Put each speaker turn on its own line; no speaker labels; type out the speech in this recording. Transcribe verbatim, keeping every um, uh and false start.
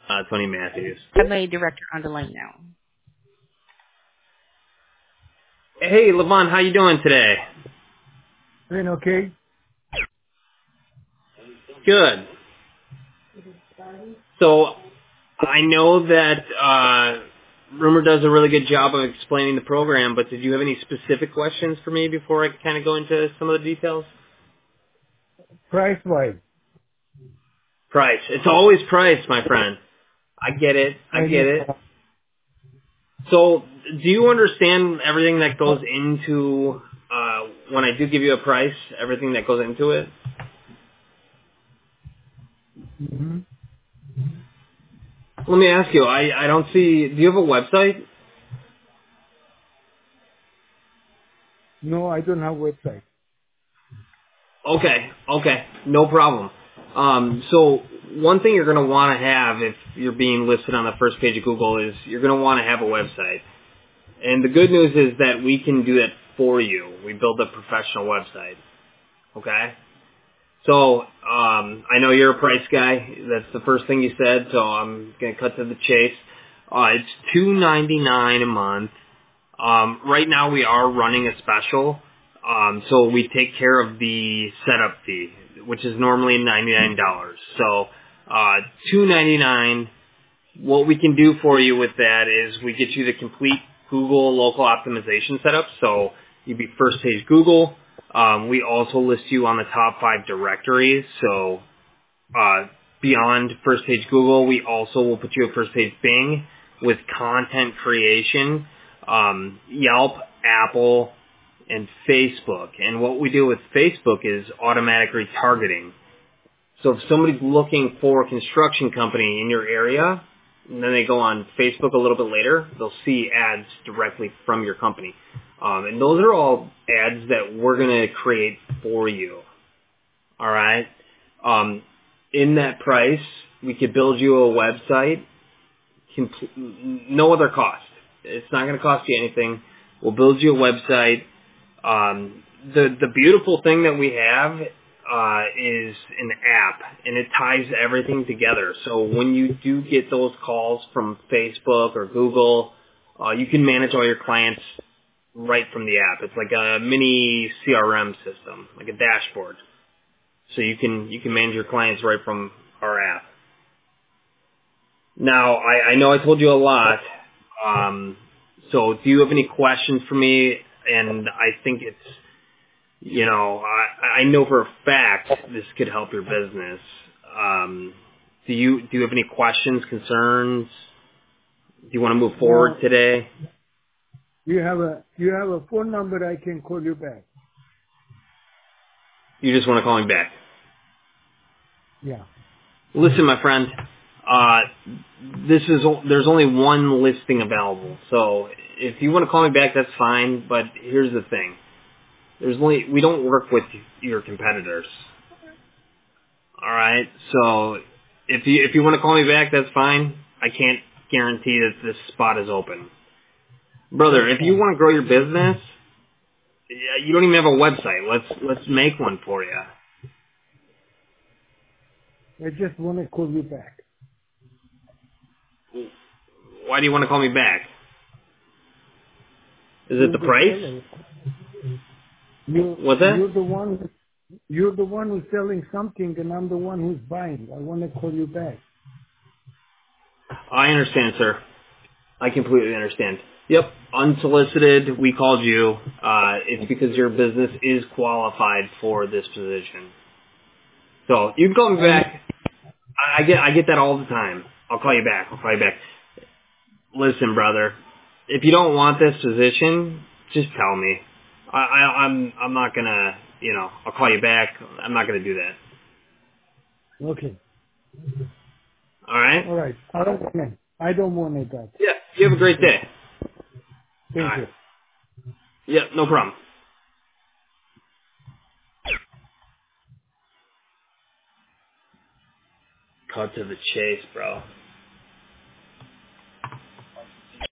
Uh, Tony Matthews.
I'm a director on the line now.
Hey, Levon, how you doing today?
Doing okay?
Good. So, I know that uh, Rumor does a really good job of explaining the program, but did you have any specific questions for me before I kind of go into some of the details?
Price-wise.
Price. It's always price, my friend. I get it. I
I
get
know.
it. So, do you understand everything that goes into, uh, when I do give you a price, everything that goes into it?
Mm-hmm.
Let me ask you, I, I don't see, do you have a website?
No, I don't have website.
Okay, okay, no problem. Um, so one thing you're going to want to have if you're being listed on the first page of Google is you're going to want to have a website. And the good news is that we can do that for you. We build a professional website. Okay? So, um, I know you're a price guy. That's the first thing you said, so I'm going to cut to the chase. Uh, it's two ninety-nine a month. Um, right now we are running a special, um, so we take care of the setup fee, which is normally ninety-nine dollars. So, uh, two ninety-nine. What we can do for you with that is we get you the complete Google local optimization setup. So you'd be first page Google. Um, we also list you on the top five directories. So uh, beyond first page Google, we also will put you at first page Bing with content creation, um, Yelp, Apple, and Facebook. And what we do with Facebook is automatic retargeting. So if somebody's looking for a construction company in your area, and then they go on Facebook a little bit later, they'll see ads directly from your company. Um, and those are all ads that we're going to create for you. All right? Um, in that price, we could build you a website, compl- no other cost. It's not going to cost you anything. We'll build you a website. Um, the the beautiful thing that we have uh, is an app, and it ties everything together. So when you do get those calls from Facebook or Google, uh, you can manage all your clients right from the app. It's like a mini C R M system, like a dashboard. So you can you can manage your clients right from our app. Now, I, I know I told you a lot. Um, so do you have any questions for me? And I think it's, you know, I, I know for a fact this could help your business. Um, do you do you have any questions, concerns? Do you want to move forward
Now,
today?
you have a you have a phone number I can call you back.
You just want to call me back?
Yeah.
Listen, my friend, uh, this is there's only one listing available. So if you want to call me back, that's fine. But here's the thing: there's only we don't work with your competitors. All right. So if you if you want to call me back, that's fine. I can't guarantee that this spot is open, brother.
That's
If you
fine.
want to grow your business, yeah, you don't even have a website. Let's let's make one for you.
I just want to call you back.
Why do you want to call me back? Is it
You're
the
the
price?
seller. You
What's that?
you're the one you're the one who's selling something, and I'm the one who's buying. I want to call you back.
I understand, sir. I completely understand. Yep, unsolicited. We called you. Uh, it's because your business is qualified for this position. So you can call me
I know.
back. I I get I get that all the time. I'll call you back. I'll call you back. Listen, brother, if you don't want this position, just tell me. I, I I'm I'm not gonna, you know, I'll call you back. I'm not gonna do that.
Okay.
All right?
All right. I don't want it. I don't want it that.
Yeah. You have a great day. All
Thank
right.
you.
Yeah, no problem. Cut to the chase, bro.